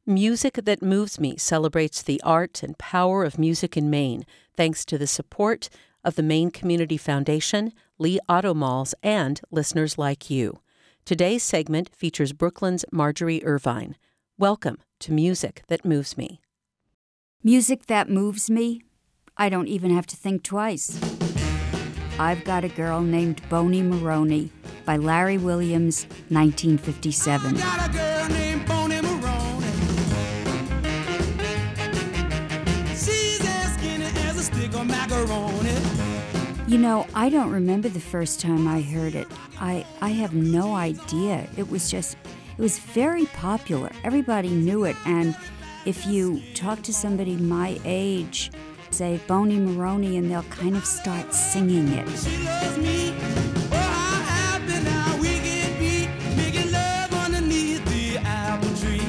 Music That Moves Me celebrates the art and power of music in Maine, thanks to the support of the Maine Community Foundation, Lee Auto Malls, and listeners like you. Today's segment features Brooklyn's Marjorie Irvine. Welcome to Music That Moves Me. Music that moves me? I don't even have to think twice. I've Got a Girl Named Boney Maroney by Larry Williams, 1957. I've got a girl named Boney Maroney. She's as skinny as a stick of macaroni. You know, I don't remember the first time I heard it. I have no idea. It was very popular. Everybody knew it, and if you talk to somebody my age, say Boney Maroney, and they'll kind of start singing it. She loves me. Oh, how happy now we can be, making love underneath the apple tree.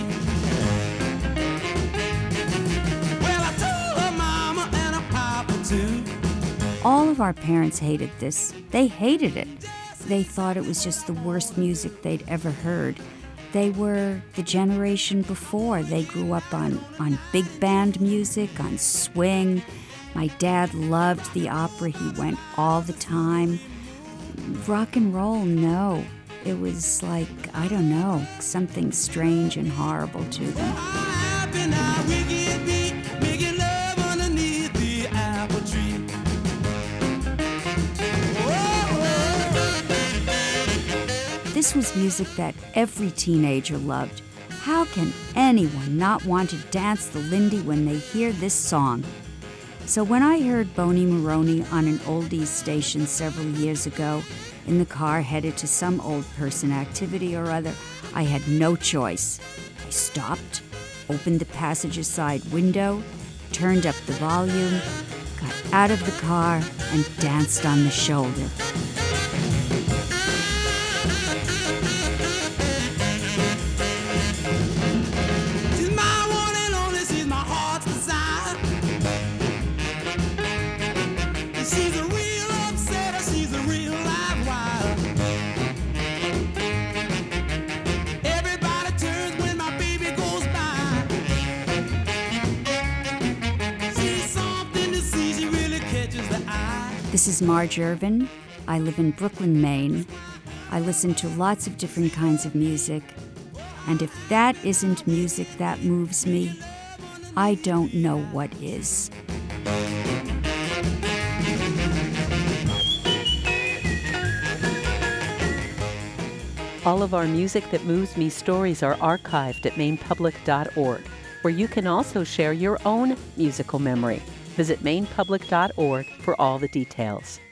Well, I told her mama and her papa too. All of our parents hated this. They hated it. They thought it was just the worst music they'd ever heard. They were the generation before. They grew up on big band music, on swing. My dad loved the opera. He went all the time. Rock and roll, no. It was like, I don't know, something strange and horrible to them. How happy now we can be, making love underneath the apple tree. This was music that every teenager loved. How can anyone not want to dance the Lindy when they hear this song? So when I heard Boney Maroney on an oldies station several years ago, in the car headed to some old person activity or other, I had no choice. I stopped, opened the passenger side window, turned up the volume, got out of the car, and danced on the shoulder. She's my one and only, she's my heart's desire. And she's a real upsetter, she's a real live wire. Everybody turns when my baby goes by. She's something to see, she really catches the eye. This is Marge Irvin. I live in Brooklyn, Maine. I listen to lots of different kinds of music. And if that isn't music that moves me, I don't know what is. All of our Music That Moves Me stories are archived at mainepublic.org, where you can also share your own musical memory. Visit mainepublic.org for all the details.